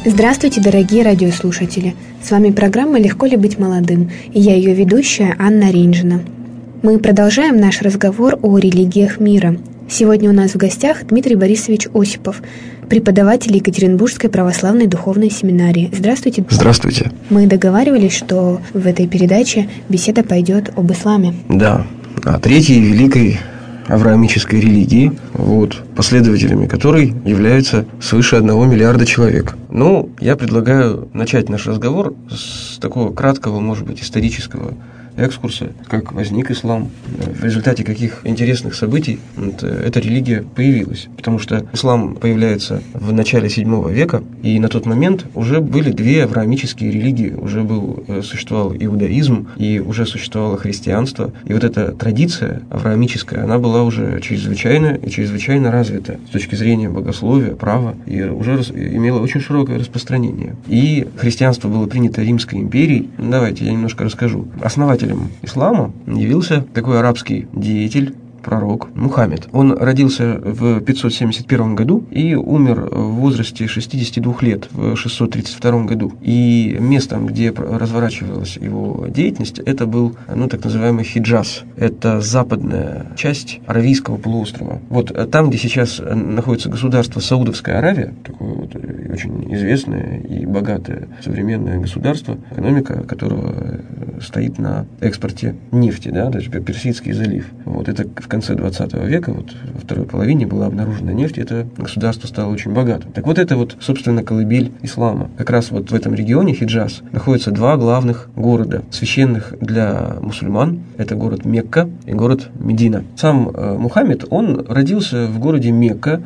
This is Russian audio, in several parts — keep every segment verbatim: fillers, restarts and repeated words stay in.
Здравствуйте, дорогие радиослушатели! С вами программа «Легко ли быть молодым?» и я ее ведущая Анна Ринжина. Мы продолжаем наш разговор о религиях мира. Сегодня у нас в гостях Дмитрий Борисович Осипов, преподаватель Екатеринбургской православной духовной семинарии. Здравствуйте. Здравствуйте. Мы договаривались, что в этой передаче беседа пойдет об исламе. Да, о третьей великой авраамической религии, вот, последователями которой являются свыше одного миллиарда человек. Ну, я предлагаю начать наш разговор с такого краткого, может быть, исторического экскурса, как возник ислам, в результате каких интересных событий вот, эта религия появилась. Потому что ислам появляется в начале седьмого века, и на тот момент уже были две авраамические религии. Уже был, существовал иудаизм, и уже существовало христианство. И вот эта традиция авраамическая, она была уже чрезвычайно и чрезвычайно развита с точки зрения богословия, права, и уже имела очень широкое распространение. И христианство было принято Римской империей. Давайте я немножко расскажу. Основатель ислама явился такой арабский деятель, пророк Мухаммед. Он родился в пятьсот семьдесят первом году и умер в возрасте шестидесяти двух лет в шестьсот тридцать втором году. И местом, где разворачивалась его деятельность, это был, ну, так называемый Хиджаз. Это западная часть Аравийского полуострова. Вот там, где сейчас находится государство Саудовская Аравия, такое вот очень известное и богатое современное государство, экономика которого стоит на экспорте нефти, да, то есть Персидский залив. Вот это в конце двадцатого века, вот во второй половине была обнаружена нефть, и это государство стало очень богатым. Так вот, это вот, собственно, колыбель ислама. Как раз вот в этом регионе, Хиджаз, находятся два главных города, священных для мусульман. Это город Мекка и город Медина. Сам э, Мухаммед, он родился в городе Мекка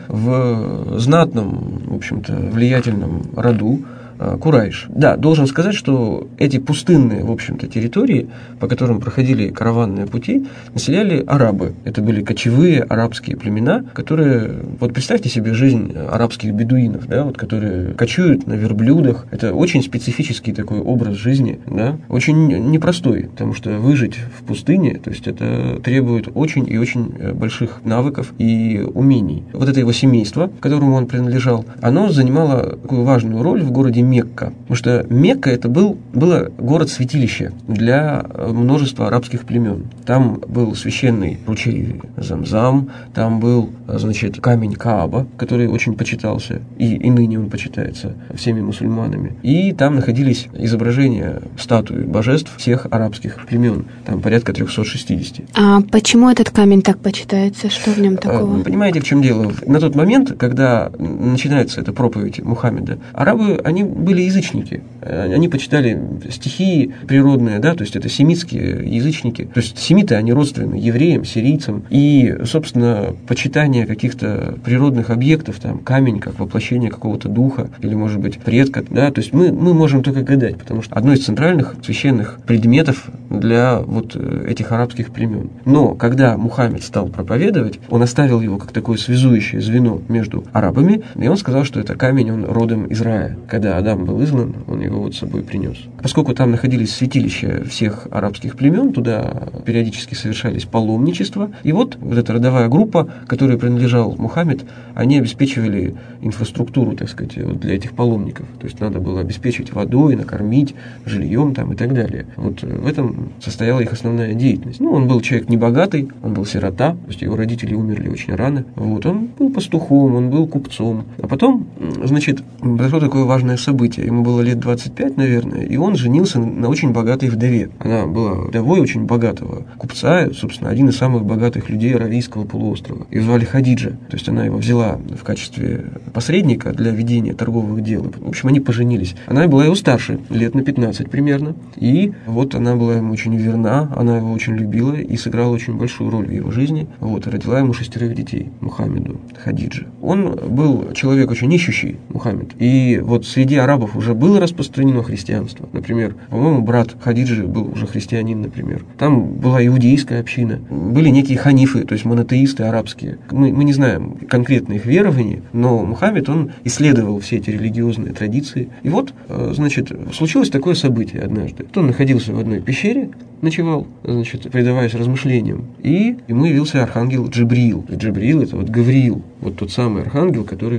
в знатном, в общем-то, влиятельном роду Курайш. Да, должен сказать, что эти пустынные, в общем-то, территории, по которым проходили караванные пути, населяли арабы. Это были кочевые арабские племена, которые, вот представьте себе жизнь арабских бедуинов, да, вот, которые кочуют на верблюдах. Это очень специфический такой образ жизни, да, очень непростой, потому что выжить в пустыне, то есть это требует очень и очень больших навыков и умений. Вот это его семейство, к которому он принадлежал, оно занимало такую важную роль в городе Мекка. Потому что Мекка это был, было город-святилище для множества арабских племен. Там был священный ручей Замзам, там был, значит, камень Кааба, который очень почитался, и, и ныне он почитается всеми мусульманами. И там находились изображения статуи божеств всех арабских племен. Там порядка триста шестьдесят. А почему этот камень так почитается? Что в нем такого? Понимаете, в чем дело? На тот момент, когда начинается эта проповедь Мухаммеда, арабы, они были язычники. Они почитали стихии природные, да, то есть это семитские язычники. То есть семиты, они родственны евреям, сирийцам. И, собственно, почитание каких-то природных объектов, там, камень как воплощение какого-то духа или, может быть, предка, да, то есть мы, мы можем только гадать, потому что одно из центральных священных предметов для вот этих арабских племен. Но когда Мухаммед стал проповедовать, он оставил его как такое связующее звено между арабами, и он сказал, что это камень, он родом из рая. Когда Адам был изгнан, он его вот с собой принес. Поскольку там находились святилища всех арабских племен, туда периодически совершались паломничества. И вот, вот эта родовая группа, которой принадлежал Мухаммед, они обеспечивали инфраструктуру, так сказать, вот для этих паломников. То есть надо было обеспечить водой, накормить, жильем там и так далее. Вот в этом состояла их основная деятельность. Ну, он был человек небогатый, он был сирота, то есть его родители умерли очень рано. Вот, он был пастухом, он был купцом. А потом, значит, произошло такое важное событие. Ему было лет двадцать пять, наверное, и он женился на очень богатой вдове. Она была вдовой очень богатого купца, собственно, один из самых богатых людей Аравийского полуострова. Ее звали Хадиджа. То есть она его взяла в качестве посредника для ведения торговых дел. В общем, они поженились. Она была его старше, лет на пятнадцать примерно. И вот она была ему очень верна, она его очень любила и сыграла очень большую роль в его жизни. Вот, и родила ему шестерых детей, Мухаммеду, Хадиджа. Он был человек очень ищущий, Мухаммед. И вот среди арабов уже было распространено христианство. Например, по-моему, брат Хадиджи был уже христианин, например. Там была иудейская община. Были некие ханифы, то есть монотеисты арабские. Мы, мы не знаем конкретно их верований, но Мухаммед, он исследовал все эти религиозные традиции. И вот, значит, случилось такое событие однажды. Он находился в одной пещере, ночевал, значит, предаваясь размышлениям. И ему явился архангел Джибриил. Джибриил – это вот Гавриил, вот тот самый архангел, который вот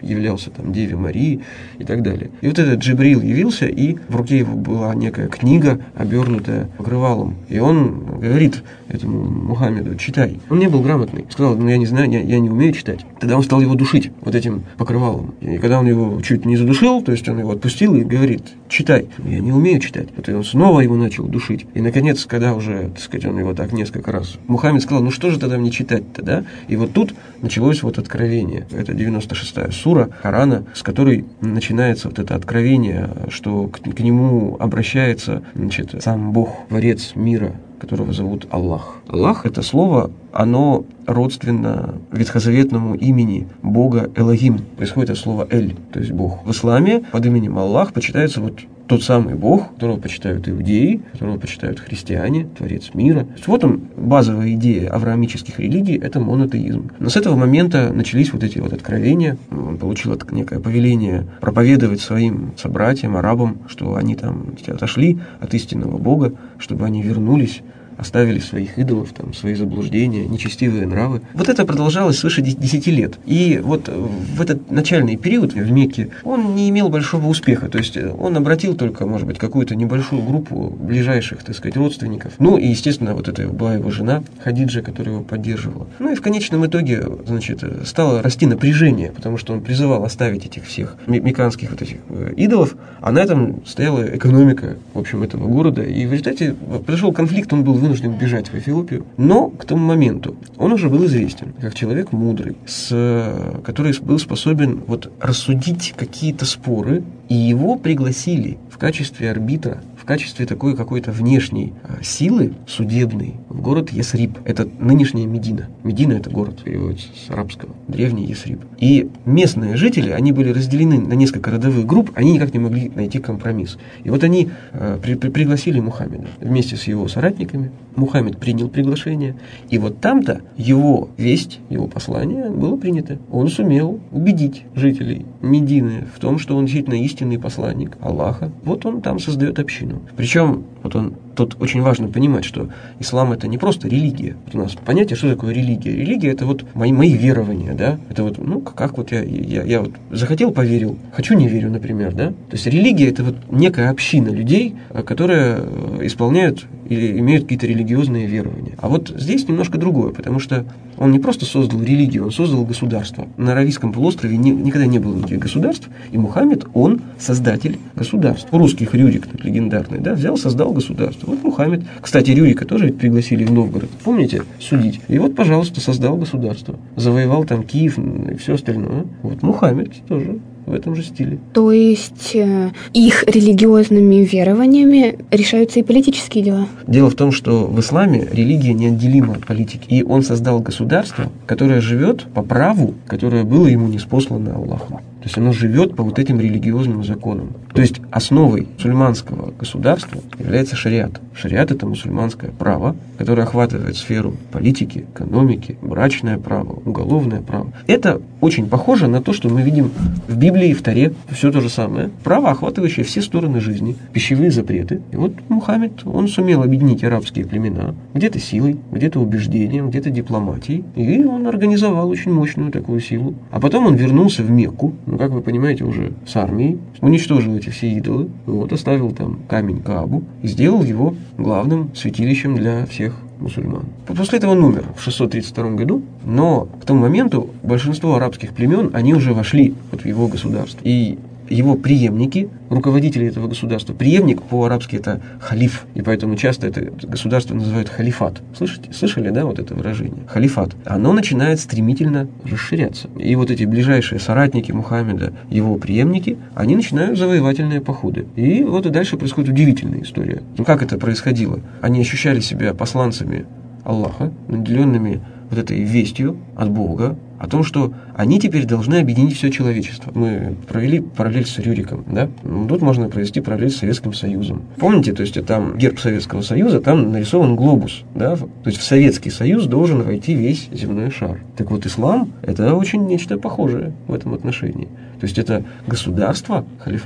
являлся там Деве Марии и так далее. И вот этот Джибрил явился, и в руке его была некая книга, обернутая покрывалом. И он говорит этому Мухаммеду: читай. Он не был грамотный. Сказал: ну я не знаю, я, я не умею читать. Тогда он стал его душить вот этим покрывалом. И когда он его чуть не задушил, то есть он его отпустил и говорит: читай. Я не умею читать. Вот и он снова его начал душить. И наконец, когда уже, так сказать, он его так несколько раз, Мухаммед сказал: ну что же тогда мне читать-то, да? И вот тут началось вот откровение. Это девяносто шестая сура Корана, с которой начинается вот это откровение, что к, к нему обращается, значит, сам Бог, Творец мира, которого зовут Аллах. Аллах — это слово, оно родственно ветхозаветному имени Бога Элохим. Происходит от слова «эль», то есть Бог. В исламе под именем Аллах почитается вот тот самый Бог, которого почитают иудеи, которого почитают христиане, Творец мира. Вот он, базовая идея авраамических религий — это монотеизм. Но с этого момента начались вот эти вот откровения. Он получил некое повеление проповедовать своим собратьям, арабам, что они там отошли от истинного Бога, чтобы они вернулись, оставили своих идолов, там, свои заблуждения, нечестивые нравы. Вот это продолжалось свыше десяти лет. И вот в этот начальный период в Мекке он не имел большого успеха. То есть он обратил только, может быть, какую-то небольшую группу ближайших, так сказать, родственников. Ну и, естественно, вот это была его жена Хадиджа, которая его поддерживала. Ну и в конечном итоге, значит, стало расти напряжение, потому что он призывал оставить этих всех мекканских вот этих идолов, а на этом стояла экономика, в общем, этого города. И в результате произошел конфликт, он был вынужден бежать в Эфиопию. Но к тому моменту он уже был известен как человек мудрый, с, который был способен вот рассудить какие-то споры, и его пригласили в качестве арбитра, в качестве такой какой-то внешней силы судебной в город Ясриб. Это нынешняя Медина. Медина — это город, переводится с арабского, древний Ясриб. И местные жители, они были разделены на несколько родовых групп, они никак не могли найти компромисс. И вот они э, при, при, пригласили Мухаммеда вместе с его соратниками. Мухаммед принял приглашение, и вот там-то его весть, его послание было принято. Он сумел убедить жителей Медины в том, что он действительно истинный посланник Аллаха. Вот он там создает общину. Причем, вот он, тут очень важно понимать, что ислам — это не просто религия. Вот у нас понятие, что такое религия. Религия — это вот мои, мои верования, да. Это вот, ну, как вот я, я, я вот захотел, поверил, хочу, не верю, например, да. То есть религия — это вот некая община людей, которые исполняют или имеют какие-то религиозные верования. А вот здесь немножко другое, потому что он не просто создал религию, он создал государство. На Аравийском полуострове не, никогда не было никаких государств, и Мухаммед, он создатель государств. Русских Рюрик, легендарный, да, взял, создал государство. Вот Мухаммед. Кстати, Рюрика тоже пригласили в Новгород, помните, судить. И вот, пожалуйста, создал государство. Завоевал там Киев и все остальное. Вот Мухаммед тоже в этом же стиле. То есть э, их религиозными верованиями решаются и политические дела? Дело в том, что в исламе религия неотделима от политики. И он создал государство, которое живет по праву, которое было ему ниспослано Аллахом. То есть оно живет по вот этим религиозным законам. То есть основой мусульманского государства является шариат. Шариат — это мусульманское право, которое охватывает сферу политики, экономики, брачное право, уголовное право. Это очень похоже на то, что мы видим в Библии, в Торе. Все то же самое. Право, охватывающее все стороны жизни, пищевые запреты. И вот Мухаммед, он сумел объединить арабские племена, где-то силой, где-то убеждением, где-то дипломатией. И он организовал очень мощную такую силу. А потом он вернулся в Мекку, ну, как вы понимаете, уже с армией, уничтожил эти все идолы, вот, оставил там камень Каабу и сделал его главным святилищем для всех мусульман. После этого он умер в шестьсот тридцать втором году, но к тому моменту большинство арабских племен, они уже вошли вот в его государство. И его преемники, руководители этого государства, преемник по-арабски — это халиф, и поэтому часто это государство называют халифат. Слышите? Слышали, да, вот это выражение? Халифат. Оно начинает стремительно расширяться. И вот эти ближайшие соратники Мухаммеда, его преемники, они начинают завоевательные походы. И вот и дальше происходит удивительная история. Ну, как это происходило? Они ощущали себя посланцами Аллаха, наделенными вот этой вестью от Бога, о том, что они теперь должны объединить все человечество. Мы провели параллель с Рюриком, да? Ну, тут можно провести параллель с Советским Союзом. Помните, то есть там герб Советского Союза, там нарисован глобус, да? То есть в Советский Союз должен войти весь земной шар. Так вот, ислам — это очень нечто похожее в этом отношении. То есть это государство, халифат, в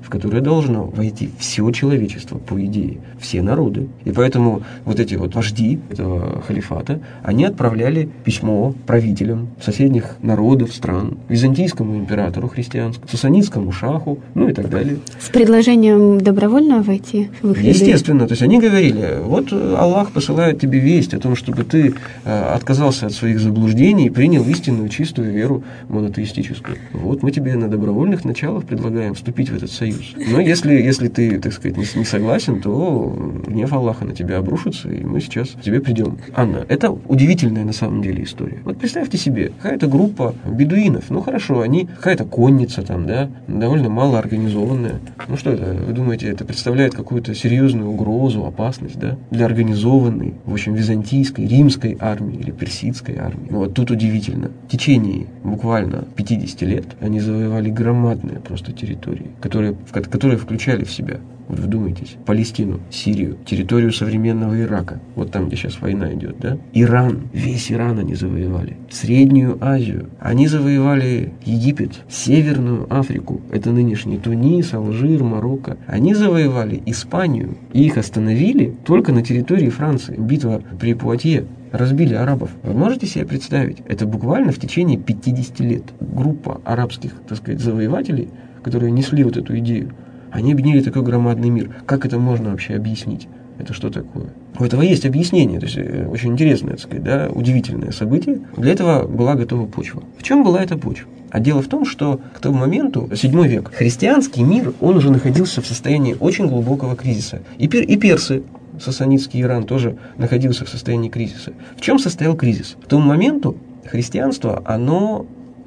в которое должно войти все человечество, по идее, все народы. И поэтому вот эти вот вожди этого халифата, они отправляли письмо правителям соседних народов, стран, византийскому императору христианскому, сасанидскому шаху, ну и так далее. С предложением добровольно войти в их ряды? Естественно. То есть они говорили, вот Аллах посылает тебе весть о том, чтобы ты отказался от своих заблуждений и принял истинную, чистую веру монотеистическую. Вот мы тебе на добровольных началах предлагаем вступить в этот союз. Но если, если ты, так сказать, не, не согласен, то гнев Аллаха на тебя обрушится, и мы сейчас к тебе придем. Анна, это удивительная на самом деле история. Вот представьте себе, какая-то группа бедуинов, ну хорошо, они, какая-то конница там, да, довольно мало организованная. Ну что это, вы думаете, это представляет какую-то серьезную угрозу, опасность, да, для организованной, в общем, византийской, римской армии или персидской армии. Ну вот тут удивительно. В течение буквально пятьдесят лет они завоевали громадные просто территории, которые, которые включали в себя, вот вдумайтесь, Палестину, Сирию, территорию современного Ирака, вот там, где сейчас война идет, да, Иран, весь Иран они завоевали, Среднюю Азию, они завоевали Египет, Северную Африку, это нынешний Тунис, Алжир, Марокко, они завоевали Испанию, и их остановили только на территории Франции, битва при Пуатье. Разбили арабов. Вы можете себе представить? Это буквально в течение пятьдесят лет. Группа арабских, так сказать, завоевателей, которые несли вот эту идею, они объединили такой громадный мир. Как это можно вообще объяснить? Это что такое? У этого есть объяснение. То есть, очень интересное, так сказать, да, удивительное событие. Для этого была готова почва. В чем была эта почва? А дело в том, что к тому моменту, седьмой век, христианский мир, он уже находился в состоянии очень глубокого кризиса. И, пер, и персы, сасанидский Иран тоже находился в состоянии кризиса. В чем состоял кризис? К тому моменту христианство, оно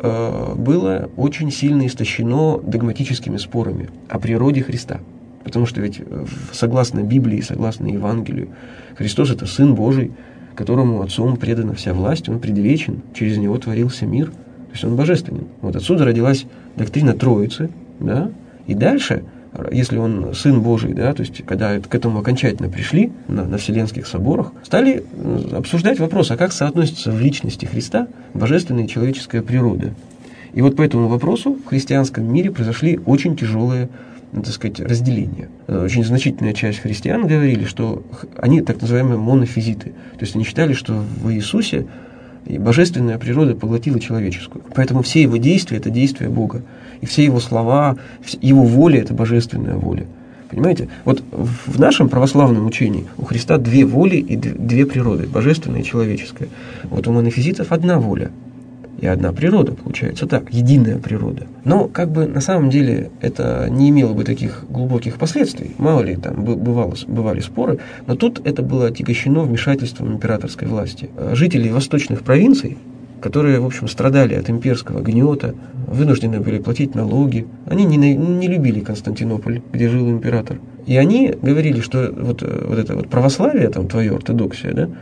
э, было очень сильно истощено догматическими спорами о природе Христа. Потому что ведь согласно Библии, согласно Евангелию, Христос – это Сын Божий, которому Отцом предана вся власть, Он предвечен, через Него творился мир, то есть Он божественен. Вот отсюда родилась доктрина Троицы, да, и дальше – если он Сын Божий, да, то есть когда к этому окончательно пришли на, на Вселенских соборах, стали обсуждать вопрос, а как соотносится в личности Христа божественная и человеческая природа. И вот по этому вопросу в христианском мире произошли очень тяжелые, так сказать, разделения. Очень значительная часть христиан говорили, что они так называемые монофизиты, то есть они считали, что в Иисусе и божественная природа поглотила человеческую. Поэтому все его действия – это действия Бога. И все его слова, его воля – это божественная воля. Понимаете? Вот в нашем православном учении у Христа две воли и две природы – божественная и человеческая. Вот у монофизитов одна воля и одна природа, получается так, единая природа. Но как бы на самом деле это не имело бы таких глубоких последствий. Мало ли там бывало, бывали споры, но тут это было отягощено вмешательством императорской власти. Жители восточных провинций, которые, в общем, страдали от имперского гнета, вынуждены были платить налоги. Они не, не любили Константинополь, где жил император. И они говорили, что вот, вот это вот православие, там, твое, ортодоксия, да,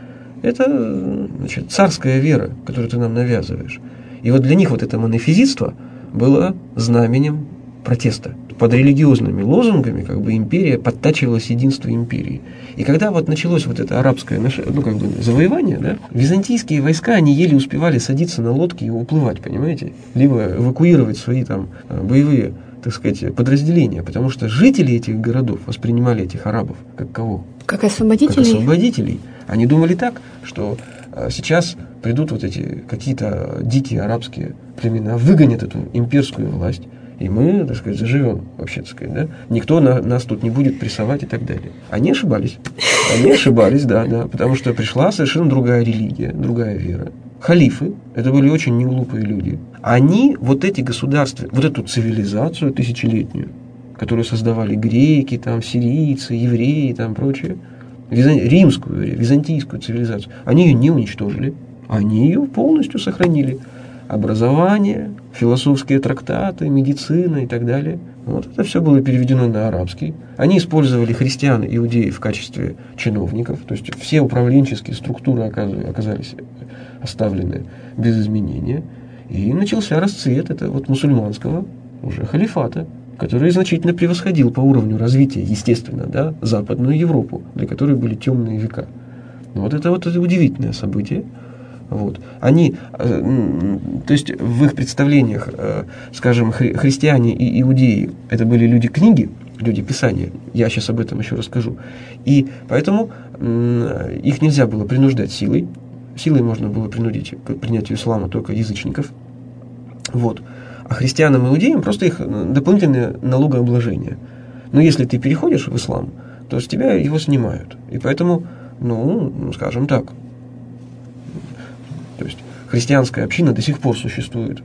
это, значит, царская вера, которую ты нам навязываешь. И вот для них вот это монофизитство было знаменем протеста. Под религиозными лозунгами как бы империя подтачивалась единство империи. И когда вот началось вот это арабское, ну, как бы завоевание, да, византийские войска, они еле успевали садиться на лодки и уплывать, понимаете? Либо эвакуировать свои там боевые, так сказать, подразделения, потому что жители этих городов воспринимали этих арабов как кого? Как освободителей? Как освободителей. Они думали так, что сейчас придут вот эти какие-то дикие арабские племена, выгонят эту имперскую власть, и мы, так сказать, заживем, вообще, так сказать, да? Никто на, нас тут не будет прессовать и так далее. Они ошибались. Они ошибались, да, да, потому что пришла совершенно другая религия, другая вера. Халифы, это были очень неглупые люди. Они вот эти государства, вот эту цивилизацию тысячелетнюю, которую создавали греки, там, сирийцы, евреи, там, прочее, римскую, византийскую цивилизацию, они ее не уничтожили, они ее полностью сохранили. Образование, философские трактаты, медицина и так далее. Вот это все было переведено на арабский. Они использовали христиан и иудеев в качестве чиновников, то есть все управленческие структуры оказались оставлены без изменения. И начался расцвет это вот мусульманского уже халифата, который значительно превосходил по уровню развития, естественно, да, Западную Европу, для которой были темные века. Вот это вот это удивительное событие. Вот. Они, то есть в их представлениях, скажем, хри- христиане и иудеи, это были люди книги, люди Писания, я сейчас об этом еще расскажу, и поэтому их нельзя было принуждать силой, силой можно было принудить к принятию ислама только язычников, вот. А христианам и иудеям просто их дополнительное налогообложение. Но если ты переходишь в ислам, то с тебя его снимают, и поэтому, ну, скажем так, то есть христианская община до сих пор существует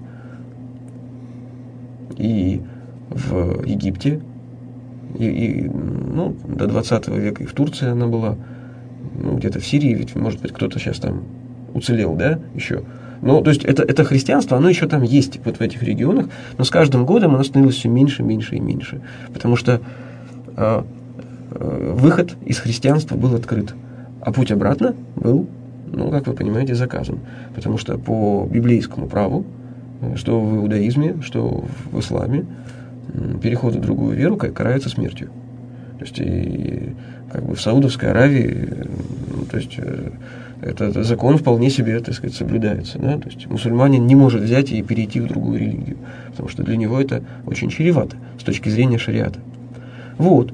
и в Египте, и, и ну, до двадцатого века и в Турции она была, ну, где-то в Сирии, ведь, может быть, кто-то сейчас там уцелел, да, еще. Но, то есть, это, это христианство, оно еще там есть, вот в этих регионах, но с каждым годом оно становилось все меньше, меньше и меньше, потому что э, э, выход из христианства был открыт, а путь обратно был, ну, как вы понимаете, заказан. Потому что по библейскому праву, что в иудаизме, что в исламе, переход в другую веру карается смертью. То есть, и, как бы в Саудовской Аравии, ну, то есть, этот закон вполне себе, так сказать, соблюдается. Да? То есть, мусульманин не может взять и перейти в другую религию, потому что для него это очень чревато с точки зрения шариата. Вот.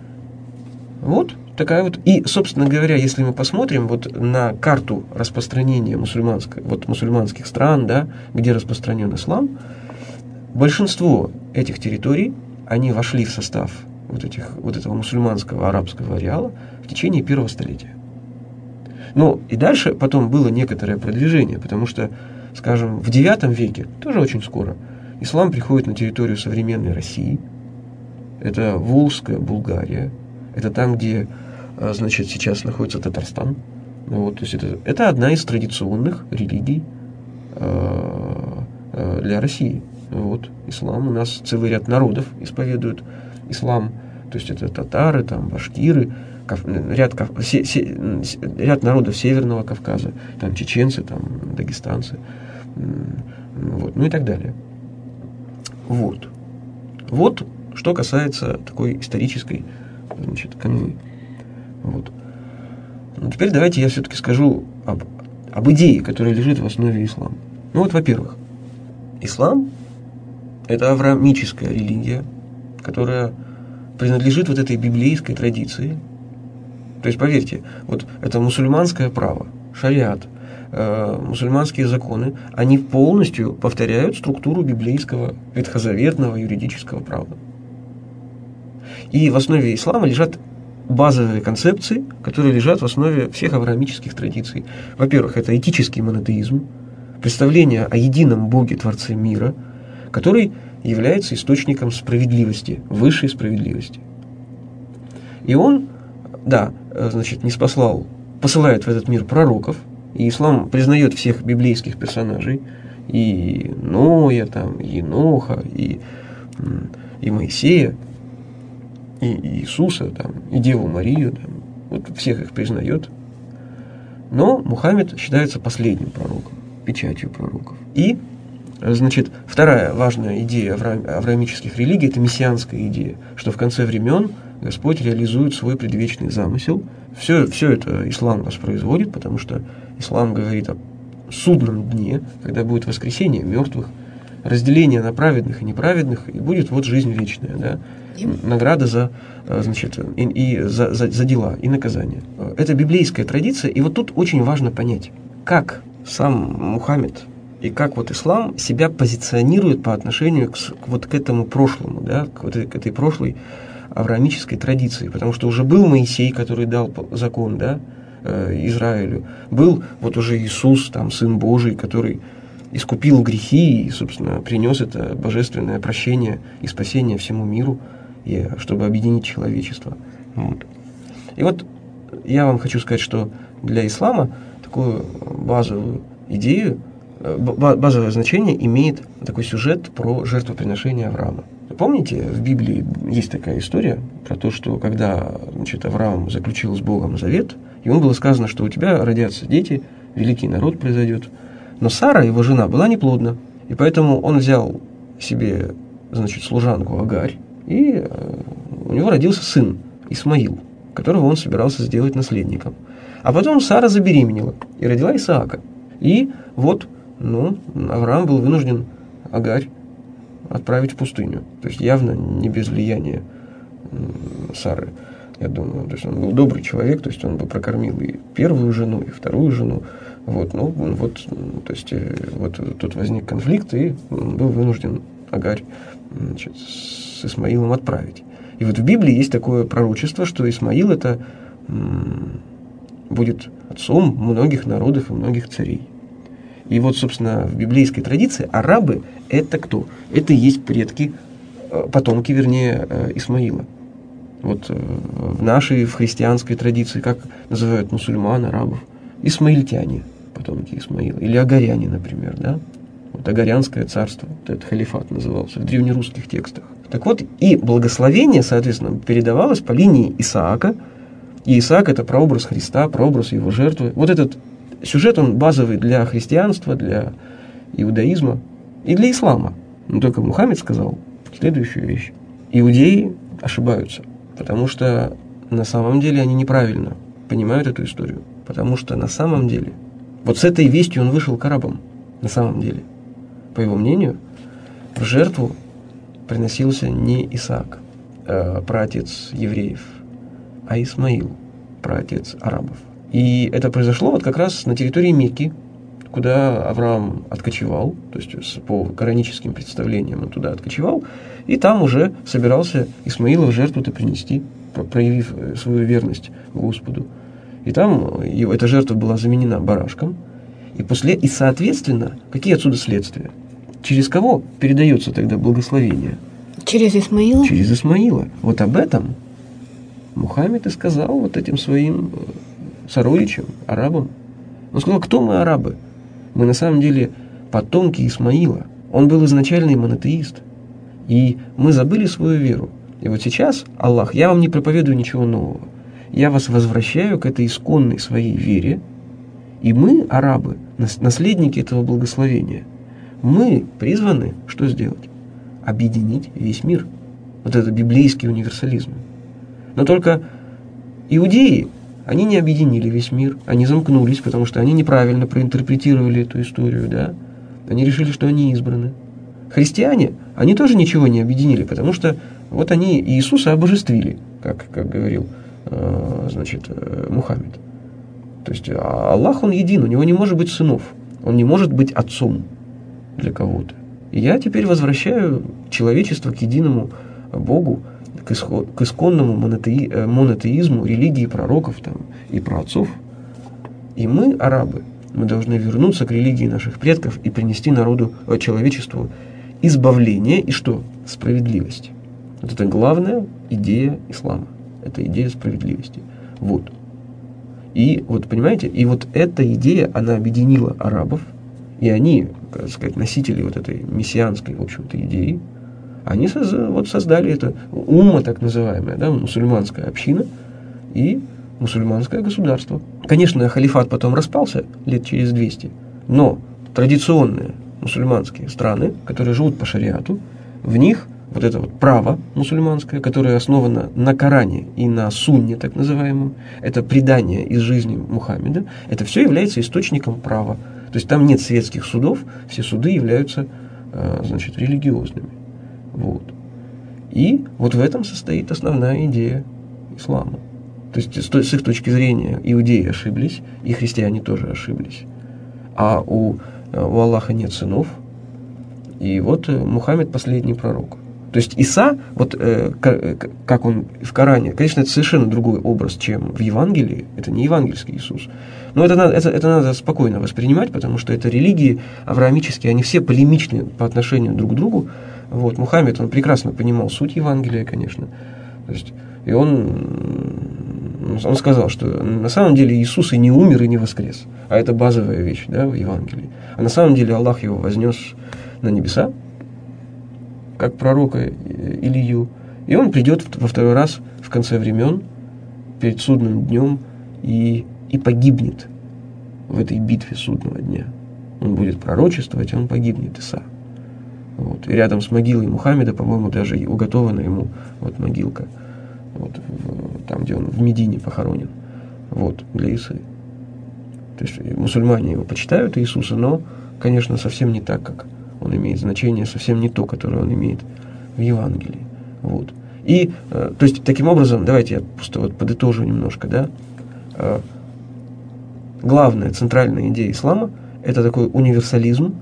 Вот. Такая вот. И, собственно говоря, если мы посмотрим вот на карту распространения мусульманских, вот мусульманских стран, да, где распространен ислам, большинство этих территорий, они вошли в состав вот, этих, вот этого мусульманского арабского ареала в течение первого столетия. Ну, и дальше потом было некоторое продвижение, потому что, скажем, в девятом веке, тоже очень скоро, ислам приходит на территорию современной России. Это Волжская Булгария. Это там, где, значит, сейчас находится Татарстан. Вот, то есть это, это одна из традиционных религий э, э, для России. Вот, ислам. У нас целый ряд народов исповедуют ислам. То есть это татары, там, башкиры, кав, ряд, кав, се, се, ряд народов Северного Кавказа, там чеченцы, там, дагестанцы, вот, ну и так далее. Вот. Вот, что касается такой исторической, значит, канвы. Вот. Ну, теперь давайте я все-таки скажу об, об идее, которая лежит в основе ислама. Ну вот, во-первых, ислам – это авраамическая религия, которая принадлежит вот этой библейской традиции. То есть, поверьте, вот это мусульманское право, шариат, э, мусульманские законы, они полностью повторяют структуру библейского, ветхозаветного юридического права. И в основе ислама лежат базовые концепции, которые лежат в основе всех авраамических традиций. Во-первых, это этический монотеизм, представление о едином Боге, Творце мира, который является источником справедливости, высшей справедливости. И он, да, значит, ниспослал, посылает в этот мир пророков, и ислам признает всех библейских персонажей, и Ноя, там, и Еноха, и, и Моисея, и Иисуса, там, и Деву Марию, там, вот всех их признает. Но Мухаммед считается последним пророком, печатью пророков. И, значит, вторая важная идея авраамических религий – это мессианская идея, что в конце времен Господь реализует свой предвечный замысел. Все, все это ислам воспроизводит, потому что ислам говорит о судном дне, когда будет воскресение мертвых, разделение на праведных и неправедных, и будет вот жизнь вечная, да? Награда за, значит, и, и за, за, за дела и наказание. Это библейская традиция, и вот тут очень важно понять, как сам Мухаммед и как вот ислам себя позиционирует по отношению к, к вот к этому прошлому, да, к, вот, к этой прошлой авраамической традиции, потому что уже был Моисей, который дал закон, да, э, Израилю, был вот уже Иисус, там, Сын Божий, который искупил грехи и, собственно, принес это божественное прощение и спасение всему миру, и, чтобы объединить человечество. Вот. И вот я вам хочу сказать, что для ислама такую базовую идею, базовое значение имеет такой сюжет про жертвоприношение Авраама. Помните, в Библии есть такая история про то, что когда, значит, Авраам заключил с Богом завет, ему было сказано, что у тебя родятся дети, великий народ произойдет. Но Сара, его жена, была неплодна, и поэтому он взял себе, значит, служанку Агарь, и у него родился сын Исмаил, которого он собирался сделать наследником. А потом Сара забеременела и родила Исаака. И вот, ну, Авраам был вынужден Агарь отправить в пустыню. То есть явно не без влияния Сары, я думаю. То есть он был добрый человек, то есть он бы прокормил и первую жену, и вторую жену. Вот, ну, вот, то есть вот тут возник конфликт, и он был вынужден Агарь, значит, с Исмаилом отправить. И вот в Библии есть такое пророчество, что Исмаил это м, будет отцом многих народов и многих царей. И вот, собственно, в библейской традиции арабы – это кто? Это и есть предки, потомки, вернее, Исмаила. Вот в нашей, в христианской традиции, как называют мусульман, арабов? Исмаильтяне, потомки Исмаила. Или агаряне, например, да? Вот агарянское царство, вот этот халифат назывался в древнерусских текстах. Так вот, и благословение, соответственно, передавалось по линии Исаака. И Исаак – это прообраз Христа, прообраз его жертвы. Вот этот сюжет, он базовый для христианства, для иудаизма и для ислама. Но только Мухаммед сказал следующую вещь. Иудеи ошибаются, потому что на самом деле они неправильно понимают эту историю. Потому что на самом деле, вот с этой вестью он вышел к арабам, на самом деле. По его мнению, в жертву приносился не Исаак, э, праотец евреев, а Исмаил, праотец арабов. И это произошло вот как раз на территории Мекки, куда Авраам откочевал, то есть по кораническим представлениям он туда откочевал, и там уже собирался Исмаила в жертву-то принести, проявив свою верность Господу. И там его, эта жертва была заменена барашком, и после, и соответственно, какие отсюда следствия? Через кого передается тогда благословение? Через Исмаила? Через Исмаила. Вот об этом Мухаммед и сказал вот этим своим сородичам, арабам. Он сказал, кто мы, арабы? Мы на самом деле потомки Исмаила. Он был изначальный монотеист. И мы забыли свою веру. И вот сейчас, Аллах, я вам не проповедую ничего нового. Я вас возвращаю к этой исконной своей вере. И мы, арабы, наследники этого благословения, мы призваны что сделать? Объединить весь мир. Вот это библейский универсализм. Но только иудеи, они не объединили весь мир, они замкнулись, потому что они неправильно проинтерпретировали эту историю, да? Они решили, что они избраны. Христиане, они тоже ничего не объединили, потому что вот они Иисуса обожествили, как, как говорил э, значит, э, Мухаммед. То есть Аллах, Он един, у Него не может быть сынов, Он не может быть отцом для кого-то. И я теперь возвращаю человечество к единому Богу, к, исход, к исконному монотеи, монотеизму, религии пророков там, и праотцов. И мы, арабы, мы должны вернуться к религии наших предков и принести народу, человечеству избавление и что? Справедливость. Вот это главная идея ислама. Это идея справедливости. Вот. И вот, понимаете, и вот эта идея, она объединила арабов, и они, так сказать, носители вот этой мессианской, в общем-то, идеи, они соз, вот создали это умма, так называемая, да, мусульманская община и мусульманское государство. Конечно, халифат потом распался лет через двести, но традиционные мусульманские страны, которые живут по шариату, в них вот это вот право мусульманское, которое основано на Коране и на сунне, так называемом, это предание из жизни Мухаммеда, это все является источником права. То есть там нет светских судов, все суды являются, значит, религиозными. Вот. И вот в этом состоит основная идея ислама. То есть с их точки зрения иудеи ошиблись, и христиане тоже ошиблись. А у, у Аллаха нет сынов, и вот Мухаммед последний пророк. То есть Иса, вот э, как он в Коране, конечно, это совершенно другой образ, чем в Евангелии, это не евангельский Иисус. Но это надо, это, это надо спокойно воспринимать, потому что это религии авраамические, они все полемичны по отношению друг к другу. Вот, Мухаммед, он прекрасно понимал суть Евангелия, конечно. То есть, и он, он сказал, что на самом деле Иисус и не умер, и не воскрес. А это базовая вещь, да, в Евангелии. А на самом деле Аллах его вознес на небеса, как пророка Илью. И он придет во второй раз в конце времен, перед судным днем, и, и погибнет в этой битве судного дня. Он будет пророчествовать, и он погибнет, Иса. Вот. И рядом с могилой Мухаммеда, по-моему, даже уготована ему вот могилка, вот, в, там, где он в Медине похоронен, вот, для Исы. То То есть мусульмане его почитают, Иисуса, но, конечно, совсем не так, как он имеет значение, совсем не то, которое он имеет в Евангелии. Вот. И, то есть, таким образом, давайте я просто вот подытожу немножко, да, главная, центральная идея ислама – это такой универсализм,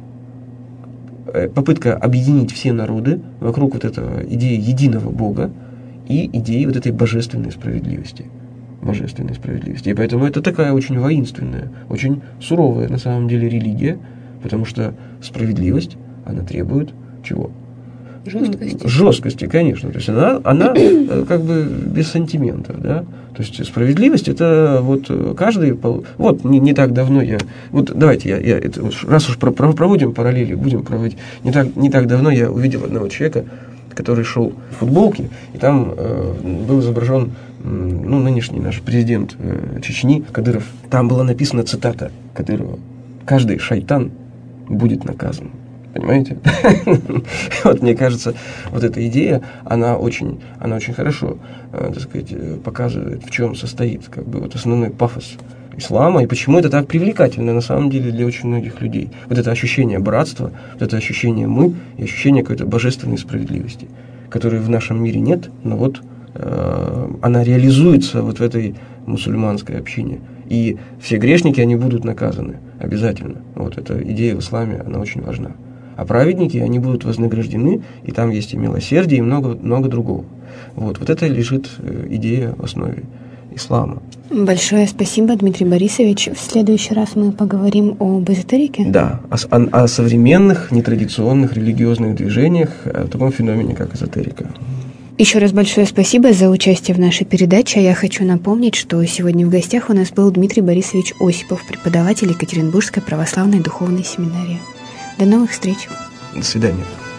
попытка объединить все народы вокруг вот этого идеи единого Бога и идеи вот этой божественной справедливости. Божественной справедливости. И поэтому это такая очень воинственная, очень суровая на самом деле религия, потому что справедливость, она требует чего? Жесткости. Жесткости, конечно. То есть она, она как бы без сантиментов, да. То есть справедливость это вот каждый... Вот не, не так давно я... Вот давайте я... я это, раз уж проводим параллели, будем проводить... Не так, не так давно я увидел одного человека, который шел в футболке, и там э, был изображен э, ну, нынешний наш президент э, Чечни, Кадыров. Там была написана цитата Кадырова: «Каждый шайтан будет наказан». Понимаете? Вот мне кажется, вот эта идея, она очень, она очень хорошо, э, так сказать, показывает, в чем состоит как бы вот основной пафос ислама и почему это так привлекательно на самом деле для очень многих людей. Вот это ощущение братства, вот это ощущение мы и ощущение какой-то божественной справедливости, которой в нашем мире нет, но вот э, она реализуется вот в этой мусульманской общине. И все грешники, они будут наказаны обязательно. Вот эта идея в исламе, она очень важна. А праведники, они будут вознаграждены, и там есть и милосердие, и много, много другого. Вот, вот это лежит идея в основе ислама. Большое спасибо, Дмитрий Борисович. В следующий раз мы поговорим об эзотерике. Да, о, о, о современных, нетрадиционных религиозных движениях, о таком феномене, как эзотерика. Еще раз большое спасибо за участие в нашей передаче. Я хочу напомнить, что сегодня в гостях у нас был Дмитрий Борисович Осипов, преподаватель Екатеринбургской православной духовной семинарии. До новых встреч. До свидания.